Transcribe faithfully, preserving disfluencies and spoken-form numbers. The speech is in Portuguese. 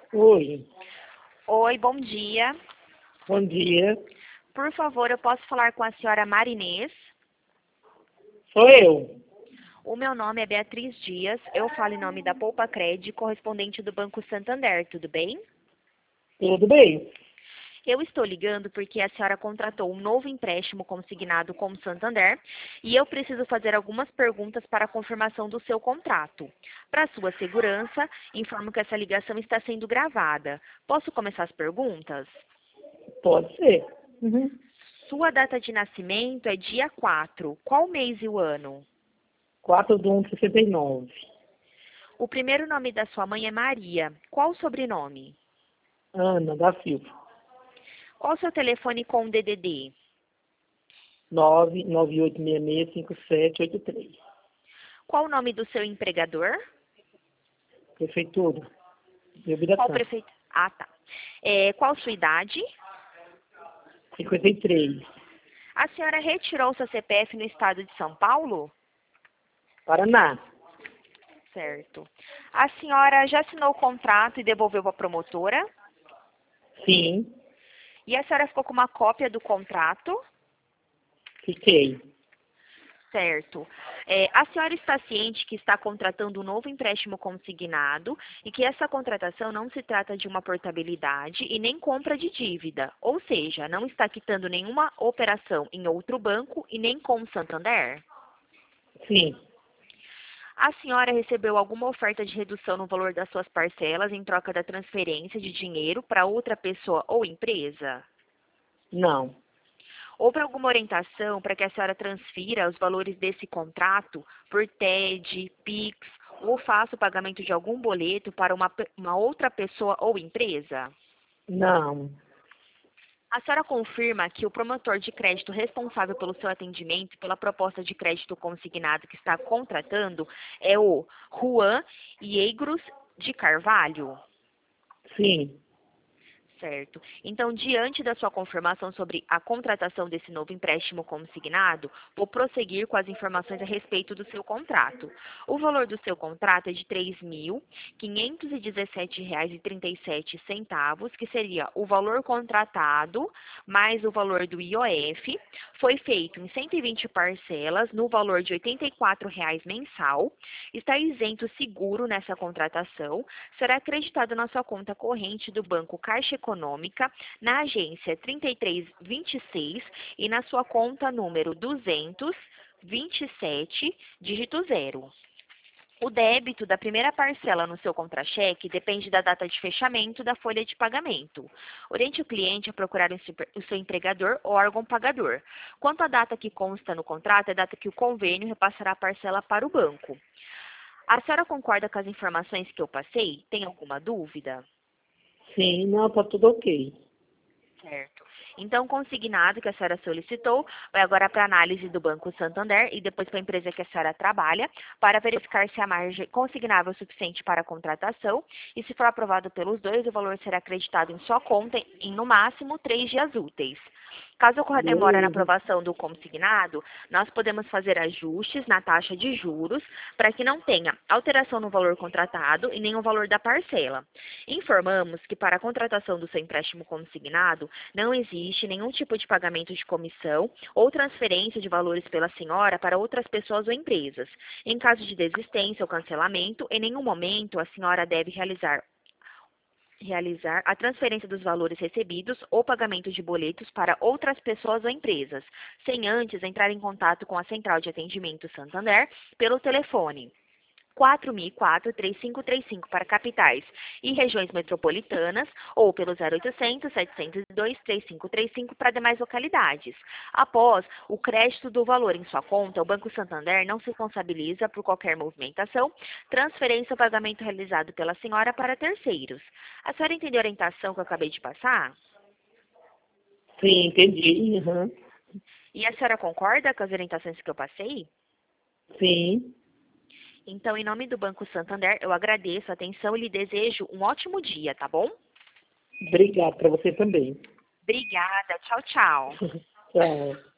Oi, Oi, bom dia. bom dia. Por favor, eu posso falar com a senhora Marinês? Sou eu. O meu nome é Beatriz Dias, eu falo em nome da Poupa Cred, correspondente do Banco Santander, tudo bem? Tudo bem? Eu estou ligando porque a senhora contratou um novo empréstimo consignado com o Santander e eu preciso fazer algumas perguntas para a confirmação do seu contrato. Para sua segurança, informo que essa ligação está sendo gravada. Posso começar as perguntas? Pode ser. Uhum. Sua data de nascimento é dia quatro. Qual mês e o ano? quatro de um de sessenta e nove. O primeiro nome da sua mãe é Maria. Qual o sobrenome? Ana da Silva. Qual o seu telefone com D D D? nove nove oito seis seis cinco sete oito três. Qual o nome do seu empregador? Prefeitura de Qual Ubiraçã. prefeito? Ah, tá. É, qual sua idade? cinquenta e três. A senhora retirou seu C P F no estado de São Paulo? Paraná. Certo. A senhora já assinou o contrato e devolveu para a promotora? Sim, E a senhora ficou com uma cópia do contrato? fiquei. Certo. É, a senhora está ciente que está contratando um novo empréstimo consignado e que essa contratação não se trata de uma portabilidade e nem compra de dívida, ou seja, não está quitando nenhuma operação em outro banco e nem com o Santander? Sim, A senhora recebeu alguma oferta de redução no valor das suas parcelas em troca da transferência de dinheiro para outra pessoa ou empresa? não, Houve alguma orientação para que a senhora transfira os valores desse contrato por T E D, Pix ou faça o pagamento de algum boleto para uma, pe- uma outra pessoa ou empresa? não, A senhora confirma que o promotor de crédito responsável pelo seu atendimento e pela proposta de crédito consignado que está contratando é o Juan Iegros de Carvalho? sim, Certo. Então, diante da sua confirmação sobre a contratação desse novo empréstimo consignado, vou prosseguir com as informações a respeito do seu contrato. O valor do seu contrato é de três mil quinhentos e dezessete reais e trinta e sete centavos, que seria o valor contratado mais o valor do I O F. Foi feito em cento e vinte parcelas no valor de oitenta e quatro reais mensal. Está isento seguro nessa contratação. Será acreditado na sua conta corrente do Banco Caixa Econômica, na agência trinta e três vinte e seis e na sua conta número duzentos vinte e sete, dígito zero. O débito da primeira parcela no seu contra-cheque depende da data de fechamento da folha de pagamento. Oriente o cliente a procurar o seu o seu empregador ou órgão pagador. Quanto à data que consta no contrato, é a data que o convênio repassará a parcela para o banco. A senhora concorda com as informações que eu passei? Tem alguma dúvida? sim, não, tá tudo ok. Certo. Então, consignado que a senhora solicitou, vai agora para análise do Banco Santander e depois para a empresa que a senhora trabalha, para verificar se a margem consignável é suficiente para a contratação e, se for aprovado pelos dois, o valor será acreditado em sua conta em, no máximo, três dias úteis. Caso ocorra demora na Beleza. aprovação do consignado, nós podemos fazer ajustes na taxa de juros para que não tenha alteração no valor contratado e nem o valor da parcela. Informamos que para a contratação do seu empréstimo consignado, não existe nenhum tipo de pagamento de comissão ou transferência de valores pela senhora para outras pessoas ou empresas. Em caso de desistência ou cancelamento, em nenhum momento a senhora deve realizar realizar a transferência dos valores recebidos ou pagamento de boletos para outras pessoas ou empresas, sem antes entrar em contato com a Central de Atendimento Santander pelo telefone quatro mil e quatro, três cinco três cinco para capitais e regiões metropolitanas ou pelo zero oitocentos, setecentos e dois, três cinco três cinco para demais localidades. Após o crédito do valor em sua conta, o Banco Santander não se responsabiliza por qualquer movimentação, transferência ou pagamento realizado pela senhora para terceiros. A senhora entendeu a orientação que eu acabei de passar? Sim, entendi. Uhum. E a senhora concorda com as orientações que eu passei? Sim, Então, em nome do Banco Santander, eu agradeço a atenção e lhe desejo um ótimo dia, tá bom? obrigado para você também. Obrigada. Tchau, tchau. Tchau.